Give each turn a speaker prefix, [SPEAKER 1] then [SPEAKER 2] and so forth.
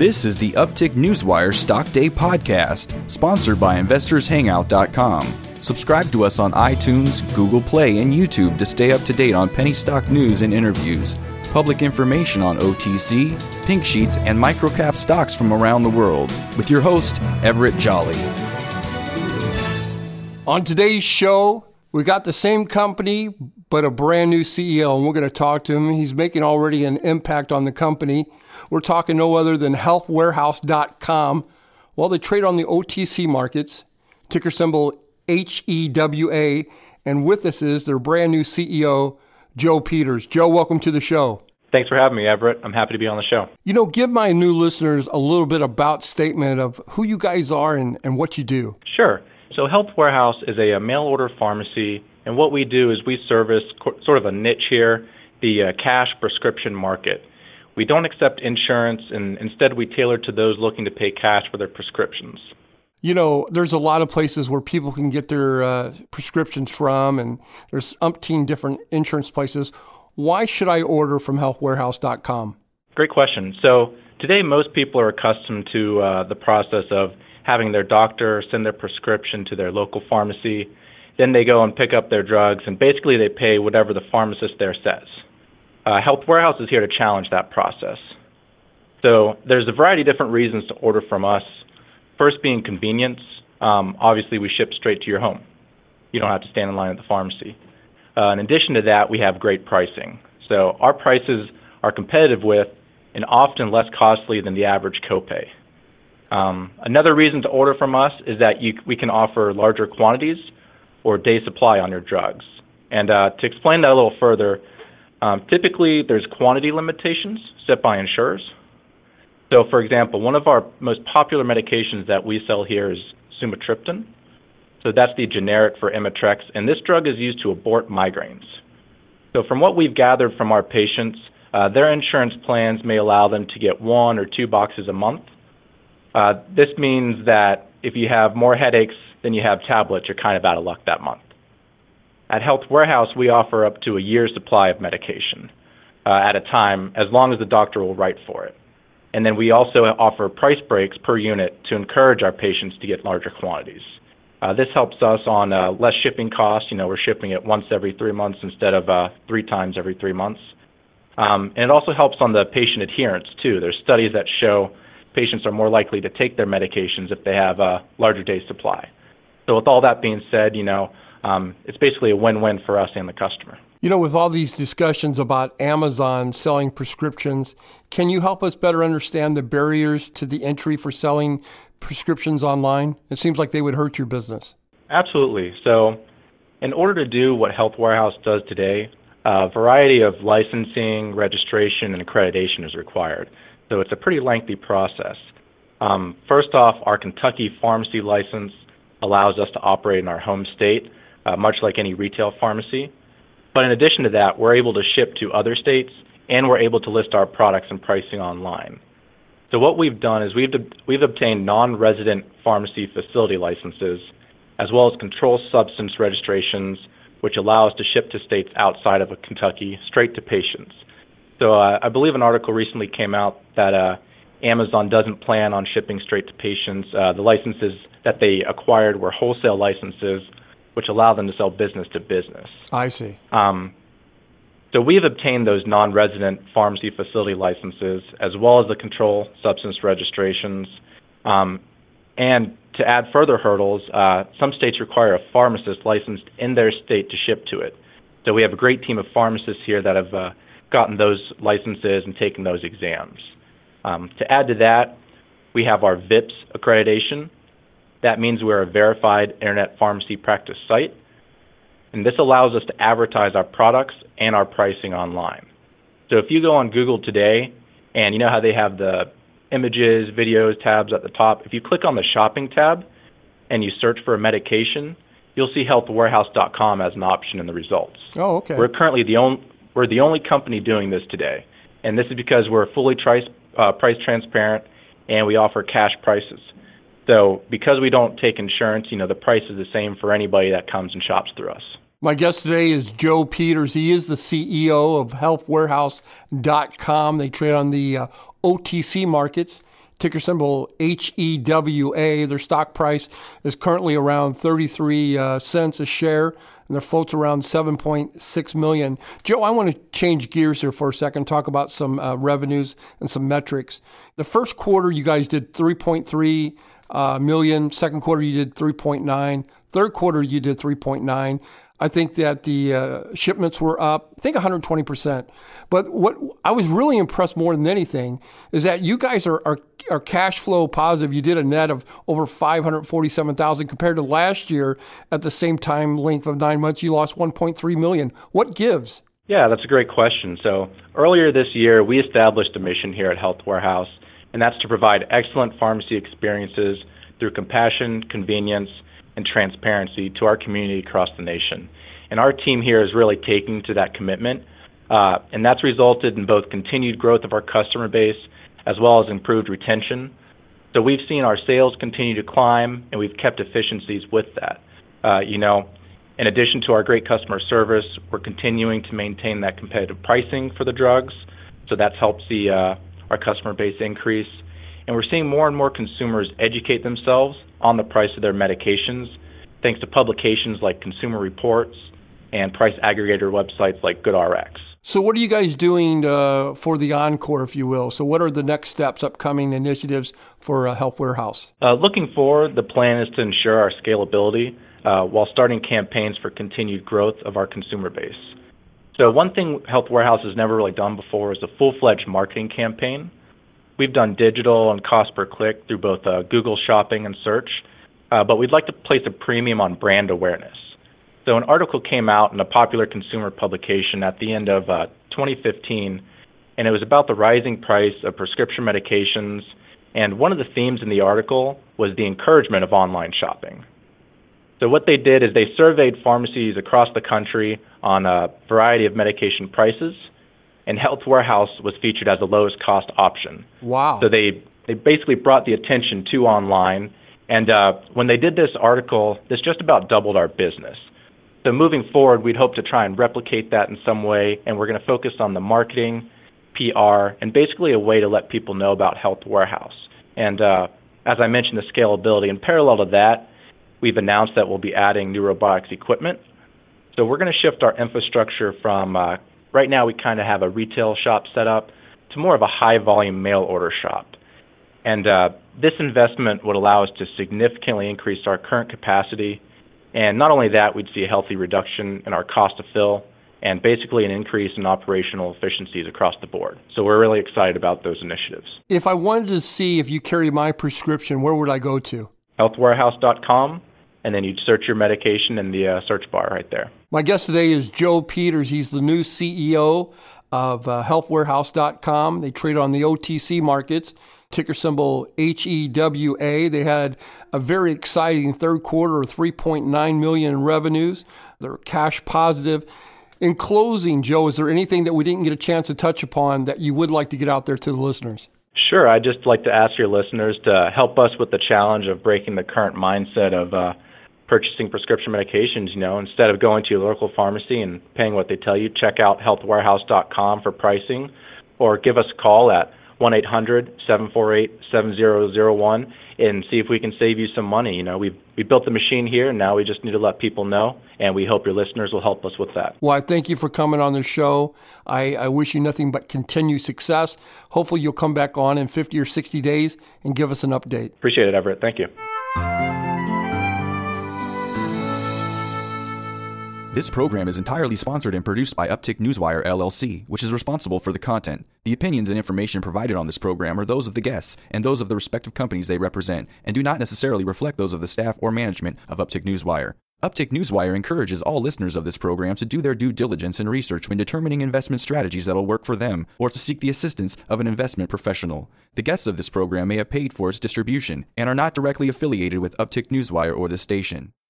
[SPEAKER 1] This is the Uptick Newswire Stock Day podcast, sponsored by InvestorsHangout.com. Subscribe to us on iTunes, Google Play, and YouTube to stay up to date on penny stock news and interviews, public information on OTC, pink sheets, and microcap stocks from around the world, with your host, Everett Jolly.
[SPEAKER 2] On today's show, we got the same company, but a brand new CEO, and we're going to talk to him. He's making already an impact on the company. We're talking no other than healthwarehouse.com. Well, they trade on the OTC markets, ticker symbol HEWA, and with us is their brand new CEO, Joe Peters. Joe, welcome to the show.
[SPEAKER 3] Thanks for having me, Everett. I'm happy to be on the show.
[SPEAKER 2] You know, give my new listeners a little bit about statement of who you guys are and what you do.
[SPEAKER 3] Sure. So Health Warehouse is a mail-order pharmacy, and what we do is we service sort of a niche here, the cash prescription market. We don't accept insurance, and instead we tailor to those looking to pay cash for their prescriptions.
[SPEAKER 2] You know, there's a lot of places where people can get their prescriptions from, and there's umpteen different insurance places. Why should I order from healthwarehouse.com?
[SPEAKER 3] Great question. So today most people are accustomed to the process of having their doctor send their prescription to their local pharmacy. Then they go and pick up their drugs, and basically they pay whatever the pharmacist there says. Health Warehouse is here to challenge that process. So there's a variety of different reasons to order from us. First being convenience. Obviously, we ship straight to your home. You don't have to stand in line at the pharmacy. In addition to that, we have great pricing. So our prices are competitive with and often less costly than the average copay. Another reason to order from us is that we can offer larger quantities or day supply on your drugs. And to explain that a little further, typically there's quantity limitations set by insurers. So for example, one of our most popular medications that we sell here is sumatriptan. So that's the generic for Imitrex, and this drug is used to abort migraines. So from what we've gathered from our patients, their insurance plans may allow them to get 1 or 2 boxes a month. This means that if you have more headaches than you have tablets, you're kind of out of luck that month. At Health Warehouse, we offer up to a year's supply of medication at a time, as long as the doctor will write for it. And then we also offer price breaks per unit to encourage our patients to get larger quantities. This helps us on less shipping costs. You know, we're shipping it once every 3 months instead of 3 times every 3 months. And it also helps on the patient adherence, too. There's studies that show patients are more likely to take their medications if they have a larger day supply. So with all that being said, you know, it's basically a win-win for us and the customer.
[SPEAKER 2] You know, with all these discussions about Amazon selling prescriptions, can you help us better understand the barriers to the entry for selling prescriptions online? It seems like they would hurt your business.
[SPEAKER 3] Absolutely. So in order to do what Health Warehouse does today, a variety of licensing, registration, and accreditation is required. So it's a pretty lengthy process. First off, our Kentucky pharmacy license allows us to operate in our home state, much like any retail pharmacy. But in addition to that, we're able to ship to other states, and we're able to list our products and pricing online. So what we've done is we've obtained non-resident pharmacy facility licenses, as well as controlled substance registrations, which allow us to ship to states outside of Kentucky straight to patients. So I believe an article recently came out that Amazon doesn't plan on shipping straight to patients. The licenses that they acquired were wholesale licenses, which allow them to sell business to business.
[SPEAKER 2] I see.
[SPEAKER 3] So we've obtained those non-resident pharmacy facility licenses, as well as the control substance registrations. And to add further hurdles, some states require a pharmacist licensed in their state to ship to it. So we have a great team of pharmacists here that have gotten those licenses and taken those exams. To add to that, we have our VIPS accreditation. That means we're a verified internet pharmacy practice site, and this allows us to advertise our products and our pricing online. So if you go on Google today, and you know how they have the images, videos, tabs at the top, if you click on the shopping tab and you search for a medication, you'll see healthwarehouse.com as an option in the results.
[SPEAKER 2] Oh, okay.
[SPEAKER 3] We're currently we're the only company doing this today, and this is because we're fully price transparent and we offer cash prices. So because we don't take insurance, you know, the price is the same for anybody that comes and shops through us.
[SPEAKER 2] My guest today is Joe Peters. He is the CEO of healthwarehouse.com. They trade on the OTC markets, ticker symbol HEWA. Their stock price is currently around 33 cents a share, and their float's around 7.6 million. Joe, I want to change gears here for a second, talk about some revenues and some metrics. The first quarter, you guys did 3.3 million. Second quarter, you did 3.9. Third quarter, you did 3.9. I think that the shipments were up, I think 120%. But what I was really impressed more than anything is that you guys are cash flow positive. You did a net of over $547,000 compared to last year at the same time length of 9 months. You lost $1.3 million. What gives?
[SPEAKER 3] Yeah, that's a great question. So earlier this year, we established a mission here at Health Warehouse, and that's to provide excellent pharmacy experiences through compassion, convenience, and transparency to our community across the nation. And our team here is really taking to that commitment, and that's resulted in both continued growth of our customer base as well as improved retention. So we've seen our sales continue to climb, and we've kept efficiencies with that. In addition to our great customer service, we're continuing to maintain that competitive pricing for the drugs, so that's helped see our customer base increase. And we're seeing more and more consumers educate themselves on the price of their medications, thanks to publications like Consumer Reports and price aggregator websites like GoodRx.
[SPEAKER 2] So what are you guys doing for the encore, if you will? So what are the next steps, upcoming initiatives for Health Warehouse?
[SPEAKER 3] Looking forward, the plan is to ensure our scalability while starting campaigns for continued growth of our consumer base. So one thing Health Warehouse has never really done before is a full-fledged marketing campaign. We've done digital and cost per click through both Google Shopping and search, but we'd like to place a premium on brand awareness. So an article came out in a popular consumer publication at the end of 2015, and it was about the rising price of prescription medications, and one of the themes in the article was the encouragement of online shopping. So what they did is they surveyed pharmacies across the country on a variety of medication prices, and Health Warehouse was featured as the lowest cost option.
[SPEAKER 2] Wow.
[SPEAKER 3] So they basically brought the attention to online, and when they did this article, this just about doubled our business. So moving forward, we'd hope to try and replicate that in some way, and we're going to focus on the marketing, PR, and basically a way to let people know about Health Warehouse. And as I mentioned, the scalability. In parallel to that, we've announced that we'll be adding new robotics equipment. So we're going to shift our infrastructure from right now we kind of have a retail shop set up to more of a high-volume mail order shop. And this investment would allow us to significantly increase our current capacity. And not only that, we'd see a healthy reduction in our cost to fill and basically an increase in operational efficiencies across the board. So we're really excited about those initiatives.
[SPEAKER 2] If I wanted to see if you carry my prescription, where would I go to?
[SPEAKER 3] healthwarehouse.com, and then you'd search your medication in the search bar right there. My
[SPEAKER 2] guest today is Joe Peters. He's the new CEO of healthwarehouse.com. They trade on the OTC markets, ticker symbol HEWA. They had a very exciting third quarter of $3.9 million in revenues. They're cash positive. In closing, Joe, is there anything that we didn't get a chance to touch upon that you would like to get out there to the listeners?
[SPEAKER 3] Sure. I'd just like to ask your listeners to help us with the challenge of breaking the current mindset of purchasing prescription medications. Instead of going to your local pharmacy and paying what they tell you, check out healthwarehouse.com for pricing, or give us a call at 1-800-748-7001 and see if we can save you some money. We built the machine here, and now we just need to let people know, and we hope your listeners will help us with that.
[SPEAKER 2] Well, I thank you for coming on the show. I wish you nothing but continued success. Hopefully you'll come back on in 50 or 60 days and give us an update.
[SPEAKER 3] Appreciate it, Everett. Thank you.
[SPEAKER 1] This program is entirely sponsored and produced by Uptick Newswire, LLC, which is responsible for the content. The opinions and information provided on this program are those of the guests and those of the respective companies they represent, and do not necessarily reflect those of the staff or management of Uptick Newswire. Uptick Newswire encourages all listeners of this program to do their due diligence and research when determining investment strategies that will work for them, or to seek the assistance of an investment professional. The guests of this program may have paid for its distribution and are not directly affiliated with Uptick Newswire or this station.